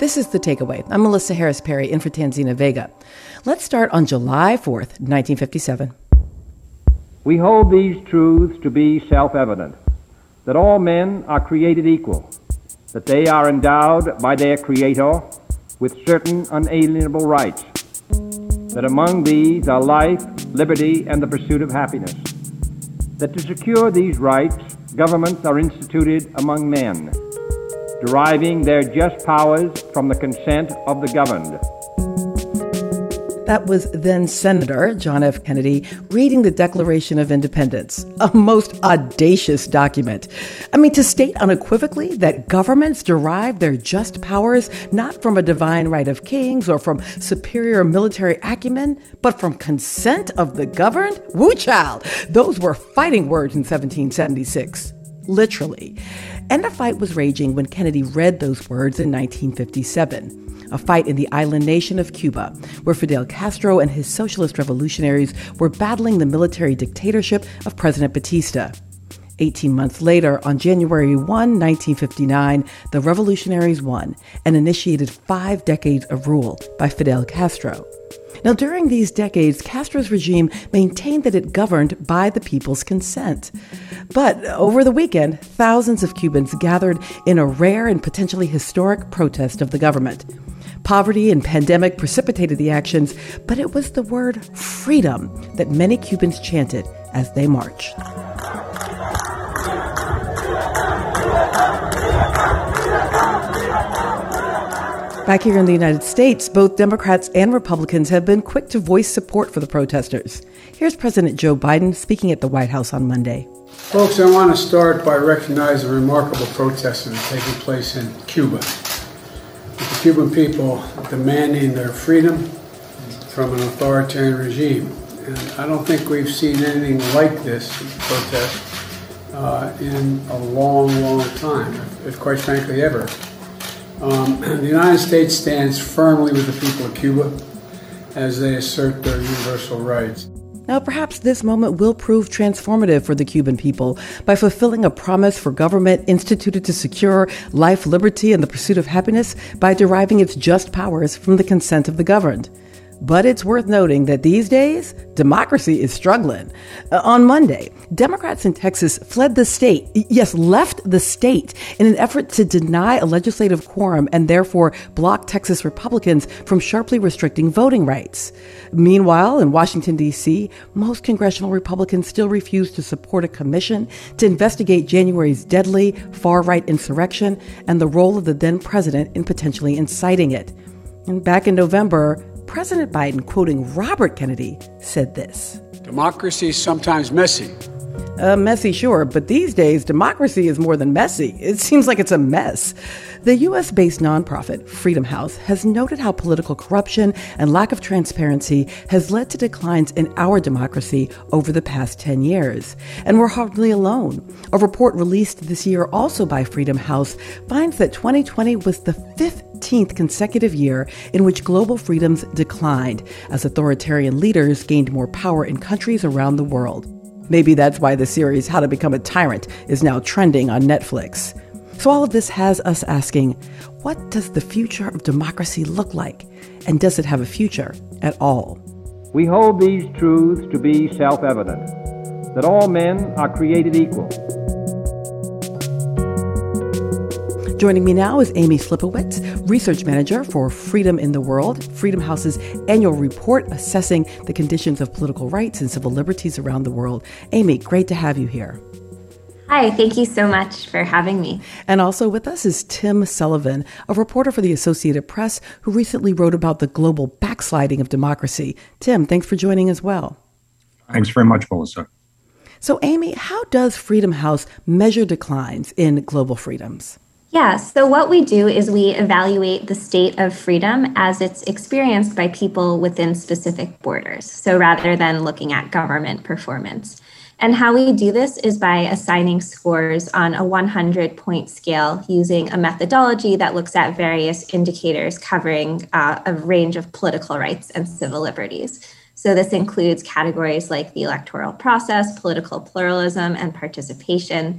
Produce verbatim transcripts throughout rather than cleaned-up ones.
This is The Takeaway. I'm Melissa Harris Perry, in for Tanzina Vega. Let's start on July fourth, nineteen fifty-seven. We hold these truths to be self-evident, that all men are created equal, that they are endowed by their Creator with certain unalienable rights, that among these are life, liberty, and the pursuit of happiness, that to secure these rights, governments are instituted among men, deriving their just powers from the consent of the governed. That was then Senator John F. Kennedy reading the Declaration of Independence, a most audacious document. I mean, to state unequivocally that governments derive their just powers not from a divine right of kings or from superior military acumen, but from consent of the governed? Woo child! Those were fighting words in seventeen seventy-six. Literally. And a fight was raging when Kennedy read those words in nineteen fifty-seven. A fight in the island nation of Cuba, where Fidel Castro and his socialist revolutionaries were battling the military dictatorship of President Batista. Eighteen months later, on January first, nineteen fifty-nine, the revolutionaries won and initiated five decades of rule by Fidel Castro. Now, during these decades, Castro's regime maintained that it governed by the people's consent. But over the weekend, thousands of Cubans gathered in a rare and potentially historic protest of the government. Poverty and pandemic precipitated the actions, but it was the word freedom that many Cubans chanted as they marched. Back here in the United States, both Democrats and Republicans have been quick to voice support for the protesters. Here's President Joe Biden speaking at the White House on Monday. Folks, I want to start by recognizing the remarkable protests that are taking place in Cuba. The Cuban people demanding their freedom from an authoritarian regime. And I don't think we've seen anything like this protest uh, in a long, long time, if, if quite frankly ever. Um, the United States stands firmly with the people of Cuba as they assert their universal rights. Now, perhaps this moment will prove transformative for the Cuban people by fulfilling a promise for government instituted to secure life, liberty, and the pursuit of happiness by deriving its just powers from the consent of the governed. But it's worth noting that these days, democracy is struggling. Uh, on Monday, Democrats in Texas fled the state, yes, left the state in an effort to deny a legislative quorum and therefore block Texas Republicans from sharply restricting voting rights. Meanwhile, in Washington, D C, most congressional Republicans still refuse to support a commission to investigate January's deadly far-right insurrection and the role of the then president in potentially inciting it. And back in November, President Biden, quoting Robert Kennedy, said this. Democracy is sometimes messy. Uh, messy, sure, but these days, democracy is more than messy. It seems like it's a mess. The U S-based nonprofit Freedom House has noted how political corruption and lack of transparency has led to declines in our democracy over the past ten years. And we're hardly alone. A report released this year also by Freedom House finds that twenty twenty was the fifteenth consecutive year in which global freedoms declined as authoritarian leaders gained more power in countries around the world. Maybe that's why the series How to Become a Tyrant is now trending on Netflix. So all of this has us asking, what does the future of democracy look like? And does it have a future at all? We hold these truths to be self-evident, that all men are created equal. Joining me now is Amy Slipowitz, Research Manager for Freedom in the World, Freedom House's annual report assessing the conditions of political rights and civil liberties around the world. Amy, great to have you here. Hi, thank you so much for having me. And also with us is Tim Sullivan, a reporter for the Associated Press who recently wrote about the global backsliding of democracy. Tim, thanks for joining as well. Thanks very much, Melissa. So, Amy, how does Freedom House measure declines in global freedoms? Yeah, so what we do is we evaluate the state of freedom as it's experienced by people within specific borders. So rather than looking at government performance. And how we do this is by assigning scores on a one hundred point scale using a methodology that looks at various indicators covering uh, a range of political rights and civil liberties. So this includes categories like the electoral process, political pluralism and participation,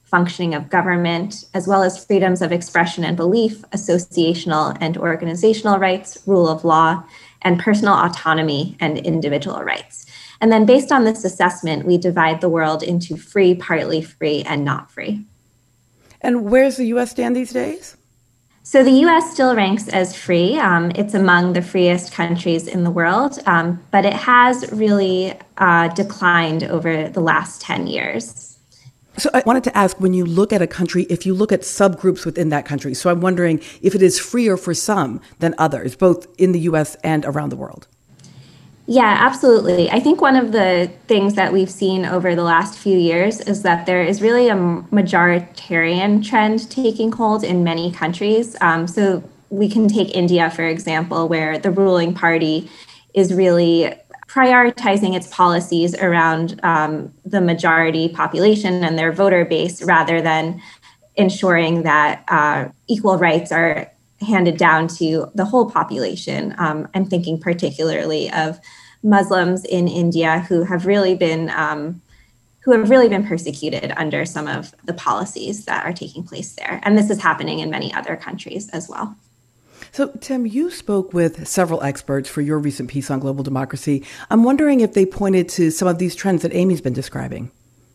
functioning of government, as well as freedoms of expression and belief, associational and organizational rights, rule of law, and personal autonomy and individual rights. And then based on this assessment, we divide the world into free, partly free, and not free. And where's the U S stand these days? So the U S still ranks as free. Um, it's among the freest countries in the world, um, but it has really uh, declined over the last ten years. So I wanted to ask, when you look at a country, if you look at subgroups within that country, so I'm wondering if it is freer for some than others, both in the U S and around the world. Yeah, absolutely. I think one of the things that we've seen over the last few years is that there is really a majoritarian trend taking hold in many countries. Um, so we can take India, for example, where the ruling party is really prioritizing its policies around um, the majority population and their voter base rather than ensuring that uh, equal rights are handed down to the whole population. Um, I'm thinking particularly of Muslims in India who have really been um, who have really been persecuted under some of the policies that are taking place there. And this is happening in many other countries as well. So, Tim, you spoke with several experts for your recent piece on global democracy. I'm wondering if they pointed to some of these trends that Amy's been describing.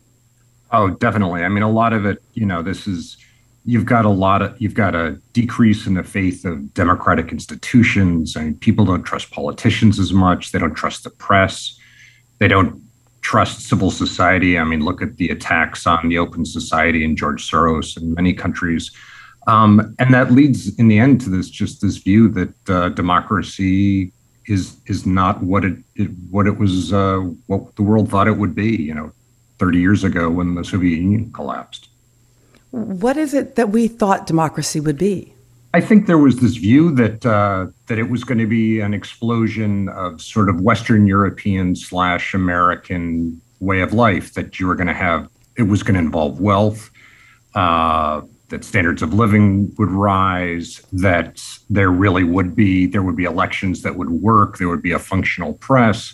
Oh, definitely. I mean, a lot of it, you know, this is, you've got a lot of, you've got a decrease in the faith of democratic institutions. I mean, people don't trust politicians as much. They don't trust the press. They don't trust civil society. I mean, look at the attacks on the Open Society and George Soros in many countries. Um, and that leads in the end to this, just this view that uh, democracy is is not what it, it what it was, uh, what the world thought it would be, you know, thirty years ago when the Soviet Union collapsed. What is it that we thought democracy would be? I think there was this view that uh, that it was going to be an explosion of sort of Western European slash American way of life, that you were going to have, it was going to involve wealth, uh, that standards of living would rise, that there really would be, there would be elections that would work, there would be a functional press.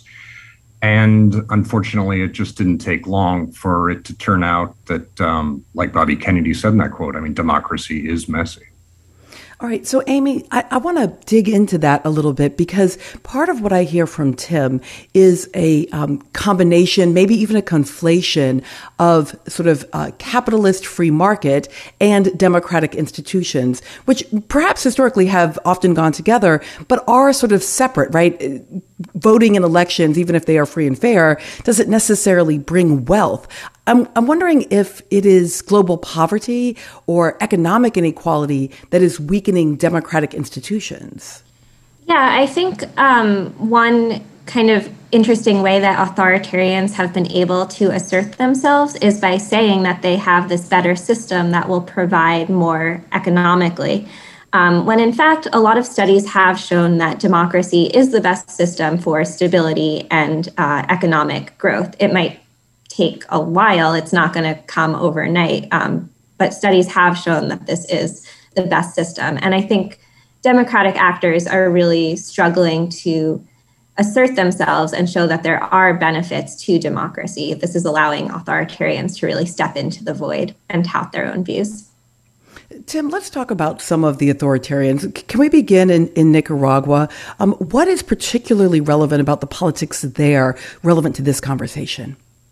And unfortunately, it just didn't take long for it to turn out that, um, like Bobby Kennedy said in that quote, I mean, democracy is messy. All right. So, Amy, I, I want to dig into that a little bit, because part of what I hear from Tim is a um, combination, maybe even a conflation of sort of uh, capitalist free market and democratic institutions, which perhaps historically have often gone together, but are sort of separate, right? Voting in elections, even if they are free and fair, doesn't necessarily bring wealth. I'm, I'm wondering if it is global poverty or economic inequality that is weakening democratic institutions. Yeah, I think um, one kind of interesting way that authoritarians have been able to assert themselves is by saying that they have this better system that will provide more economically. Um, when in fact, a lot of studies have shown that democracy is the best system for stability and uh, economic growth. It might take a while. It's not going to come overnight. Um, but studies have shown that this is the best system. And I think democratic actors are really struggling to assert themselves and show that there are benefits to democracy. This is allowing authoritarians to really step into the void and tout their own views. Tim, let's talk about some of the authoritarians. Can we begin in, in Nicaragua? Um, what is particularly relevant about the politics there, relevant to this conversation?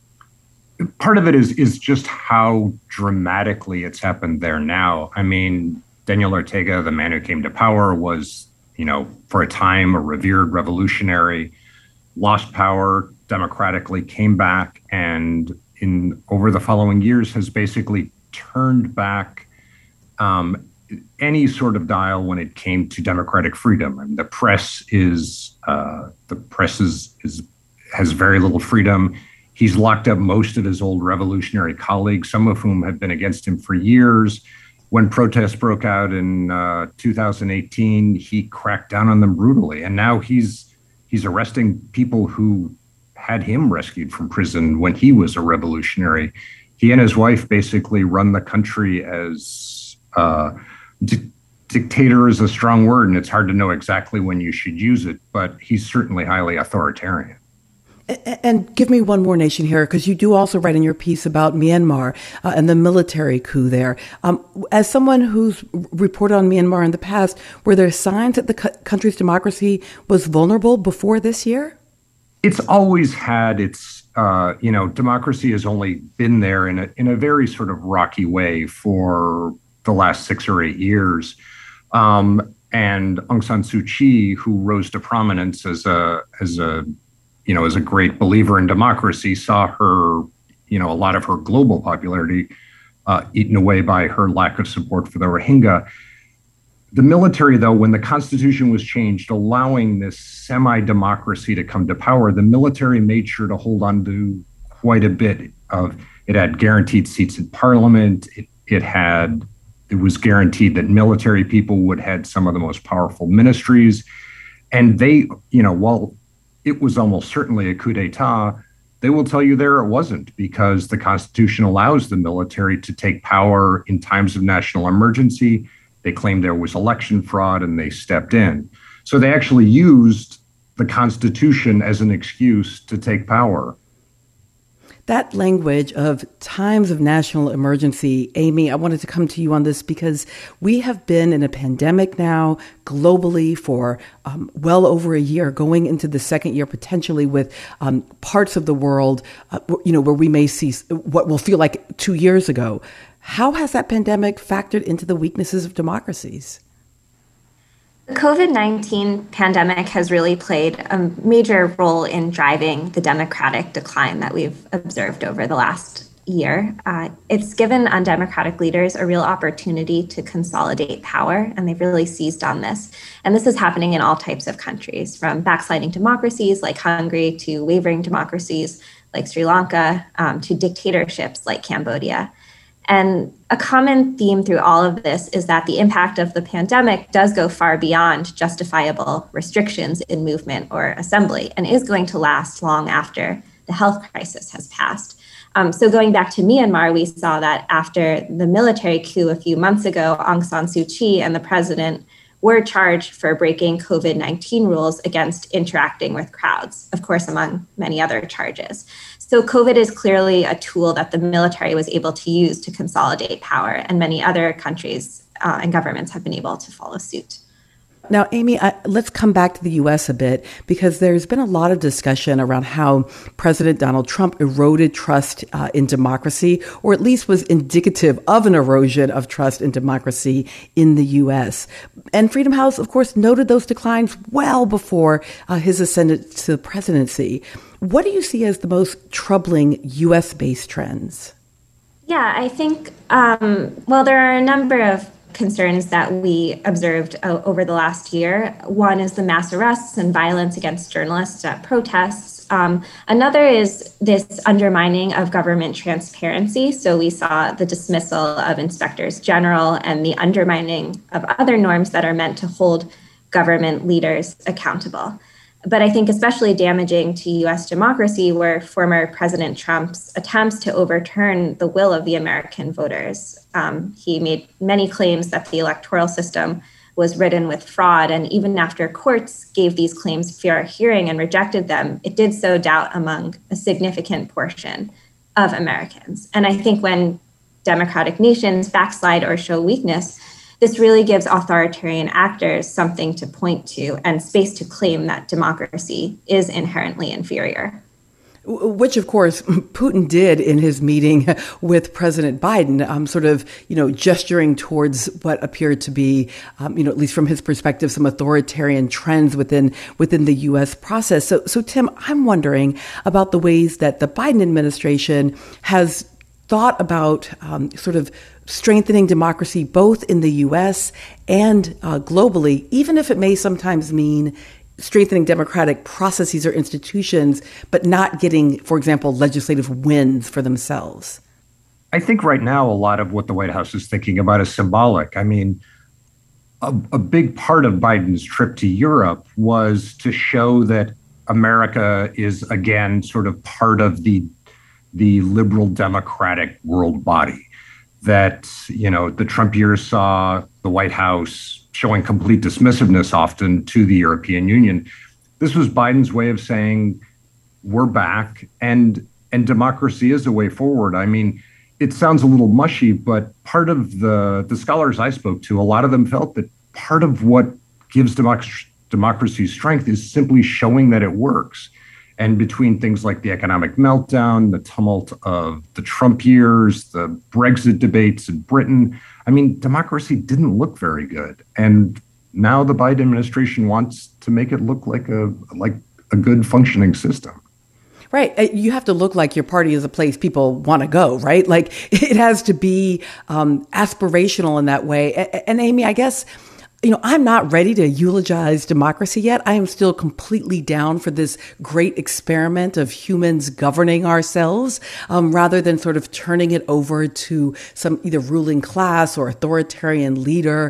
Part of it is is just how dramatically it's happened there now. I mean, Daniel Ortega, the man who came to power, was, you know, for a time a revered revolutionary, lost power democratically, came back, and in over the following years has basically turned back um, any sort of dial when it came to democratic freedom. I mean, the press is uh, the press is, is has very little freedom. He's locked up most of his old revolutionary colleagues, some of whom had been against him for years. When protests broke out in uh, two thousand eighteen, he cracked down on them brutally. And now he's he's arresting people who had him rescued from prison when he was a revolutionary. He and his wife basically run the country as uh, di- dictator is a strong word, and it's hard to know exactly when you should use it, but he's certainly highly authoritarian. And give me one more nation here, because you do also write in your piece about Myanmar uh, and the military coup there. Um, as someone who's reported on Myanmar in the past, were there signs that the cu- country's democracy was vulnerable before this year? It's always had its, uh, you know, democracy has only been there in a in a very sort of rocky way for the last six or eight years. Um, and Aung San Suu Kyi, who rose to prominence as a as a you know, as a great believer in democracy, saw her, you know, a lot of her global popularity uh, eaten away by her lack of support for the Rohingya. The military, though, when the Constitution was changed, allowing this semi-democracy to come to power, the military made sure to hold on to quite a bit of, it had guaranteed seats in parliament. It, it had, it was guaranteed that military people would head some of the most powerful ministries. And they, you know, while it was almost certainly a coup d'etat, they will tell you there it wasn't, because the Constitution allows the military to take power in times of national emergency. They claimed there was election fraud and they stepped in. So they actually used the Constitution as an excuse to take power. That language of times of national emergency, Amy, I wanted to come to you on this because we have been in a pandemic now globally for um, well over a year, going into the second year potentially with um, parts of the world, uh, you know, where we may see what will feel like two years ago. How has that pandemic factored into the weaknesses of democracies? The COVID nineteen pandemic has really played a major role in driving the democratic decline that we've observed over the last year. Uh, it's given undemocratic leaders a real opportunity to consolidate power, and they've really seized on this. And this is happening in all types of countries, from backsliding democracies like Hungary to wavering democracies like Sri Lanka, um, to dictatorships like Cambodia. And a common theme through all of this is that the impact of the pandemic does go far beyond justifiable restrictions in movement or assembly, and is going to last long after the health crisis has passed. Um, so going back to Myanmar, we saw that after the military coup a few months ago, Aung San Suu Kyi and the president were charged for breaking COVID nineteen rules against interacting with crowds, of course, among many other charges. So COVID is clearly a tool that the military was able to use to consolidate power, and many other countries uh, and governments have been able to follow suit. Now, Amy, I, let's come back to the U S a bit, because there's been a lot of discussion around how President Donald Trump eroded trust uh, in democracy, or at least was indicative of an erosion of trust in democracy in the U S. And Freedom House, of course, noted those declines well before uh, his ascent to the presidency. What do you see as the most troubling U S-based trends? Yeah, I think, um, well, there are a number of concerns that we observed uh, over the last year. One is the mass arrests and violence against journalists at protests. Um, another is this undermining of government transparency. So we saw the dismissal of inspectors general and the undermining of other norms that are meant to hold government leaders accountable. But I think especially damaging to U S democracy were former President Trump's attempts to overturn the will of the American voters. Um, he made many claims that the electoral system was ridden with fraud, and even after courts gave these claims fair hearing and rejected them, it did so doubt among a significant portion of Americans. And I think when democratic nations backslide or show weakness, this really gives authoritarian actors something to point to and space to claim that democracy is inherently inferior. Which, of course, Putin did in his meeting with President Biden, um, sort of, you know, gesturing towards what appeared to be, um, you know, at least from his perspective, some authoritarian trends within within the U S process. So, so Tim, I'm wondering about the ways that the Biden administration has thought about um, sort of strengthening democracy both in the U S and uh, globally, even if it may sometimes mean strengthening democratic processes or institutions, but not getting, for example, legislative wins for themselves? I think right now a lot of what the White House is thinking about is symbolic. I mean, a, a big part of Biden's trip to Europe was to show that America is, again, sort of part of the the liberal democratic world body. That, you know, the Trump years saw the White House showing complete dismissiveness often to the European Union. This was Biden's way of saying, we're back, and and democracy is a way forward. I mean, it sounds a little mushy, but part of the, the scholars I spoke to, a lot of them felt that part of what gives democ- democracy strength is simply showing that it works. And between things like the economic meltdown, the tumult of the Trump years, the Brexit debates in Britain, I mean, democracy didn't look very good. And now the Biden administration wants to make it look like a like a good functioning system. Right. You have to look like your party is a place people want to go, right? Like it has to be um, aspirational in that way. And Amy, I guess, you know, I'm not ready to eulogize democracy yet. I am still completely down for this great experiment of humans governing ourselves, um, rather than sort of turning it over to some either ruling class or authoritarian leader.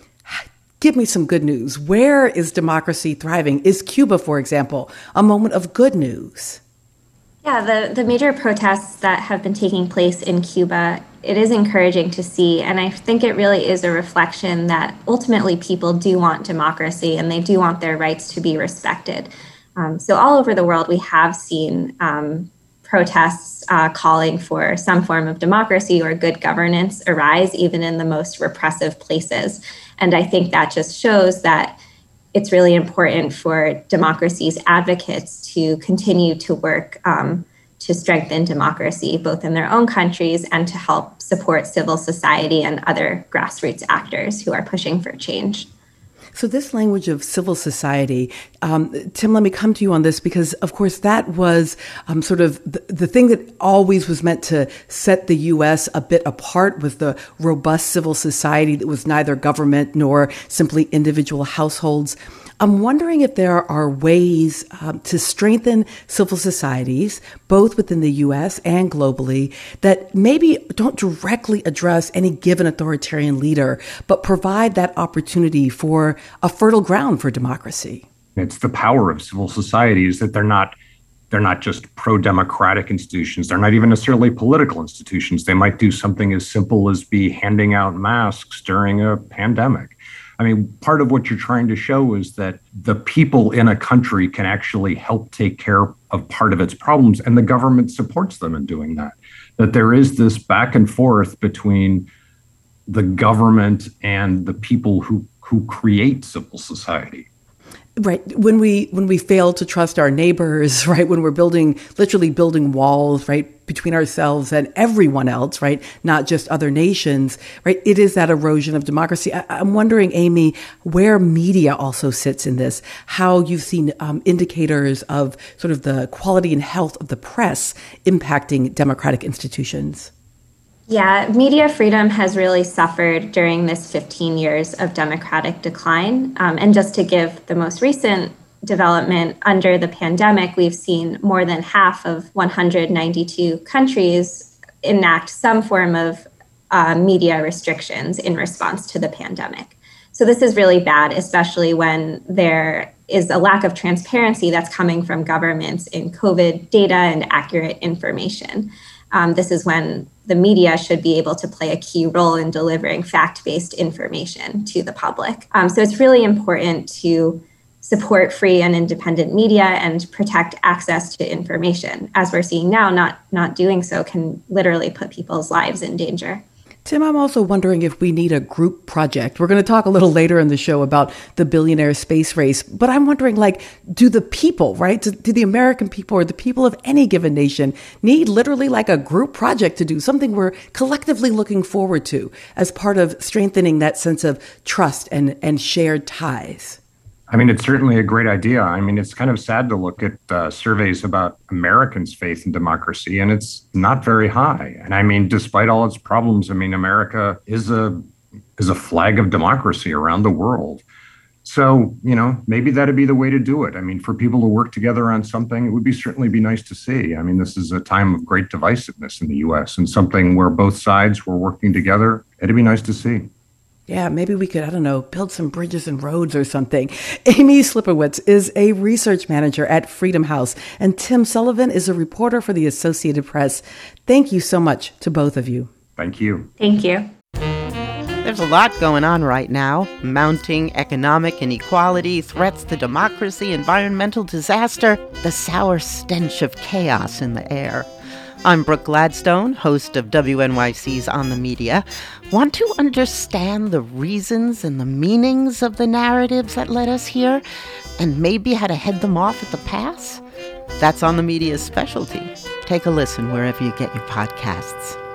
Give me some good news. Where is democracy thriving? Is Cuba, for example, a moment of good news? Yeah, the, the major protests that have been taking place in Cuba, it is encouraging to see. And I think it really is a reflection that ultimately people do want democracy and they do want their rights to be respected. Um, so all over the world, we have seen um, protests uh, calling for some form of democracy or good governance arise, even in the most repressive places. And I think that just shows that it's really important for democracy's advocates to continue to work um, to strengthen democracy, both in their own countries and to help support civil society and other grassroots actors who are pushing for change. So this language of civil society, um, Tim, let me come to you on this because, of course, that was um, sort of the, the thing that always was meant to set the U S a bit apart, was the robust civil society that was neither government nor simply individual households. I'm wondering if there are ways um, to strengthen civil societies, both within the U S and globally, that maybe don't directly address any given authoritarian leader, but provide that opportunity for a fertile ground for democracy. It's the power of civil societies that they're not they're not just pro-democratic institutions. They're not even necessarily political institutions. They might do something as simple as be handing out masks during a pandemic. I mean, part of what you're trying to show is that the people in a country can actually help take care of part of its problems, and the government supports them in doing that. That there is this back and forth between the government and the people who, who create civil society. Right. When we when we fail to trust our neighbors, right, when we're building, literally building walls, right, between ourselves and everyone else, right, not just other nations, right, it is that erosion of democracy. I, I'm wondering, Amy, where media also sits in this, how you've seen um, indicators of sort of the quality and health of the press impacting democratic institutions. Yeah, media freedom has really suffered during this fifteen years of democratic decline. Um, and just to give the most recent development, under the pandemic, we've seen more than half of one hundred ninety-two countries enact some form of uh, media restrictions in response to the pandemic. So this is really bad, especially when there is a lack of transparency that's coming from governments in COVID data and accurate information. Um, this is when the media should be able to play a key role in delivering fact-based information to the public. Um, so it's really important to support free and independent media and protect access to information. As we're seeing now, not, not doing so can literally put people's lives in danger. Tim, I'm also wondering if we need a group project. We're going to talk a little later in the show about the billionaire space race, but I'm wondering, like, do the people, right, do, do the American people or the people of any given nation need literally like a group project to do something we're collectively looking forward to as part of strengthening that sense of trust and, and shared ties? I mean, it's certainly a great idea. I mean, it's kind of sad to look at uh, surveys about Americans' faith in democracy, and it's not very high. And I mean, despite all its problems, I mean, America is a is a flag of democracy around the world. So, you know, maybe that'd be the way to do it. I mean, for people to work together on something, it would be certainly be nice to see. I mean, this is a time of great divisiveness in the U S and something where both sides were working together. It'd be nice to see. Yeah, maybe we could, I don't know, build some bridges and roads or something. Amy Slipowitz is a research manager at Freedom House, and Tim Sullivan is a reporter for the Associated Press. Thank you so much to both of you. Thank you. Thank you. There's a lot going on right now. Mounting economic inequality, threats to democracy, environmental disaster, the sour stench of chaos in the air. I'm Brooke Gladstone, host of W N Y C's On the Media. Want to understand the reasons and the meanings of the narratives that led us here, and maybe how to head them off at the pass? That's On the Media's specialty. Take a listen wherever you get your podcasts.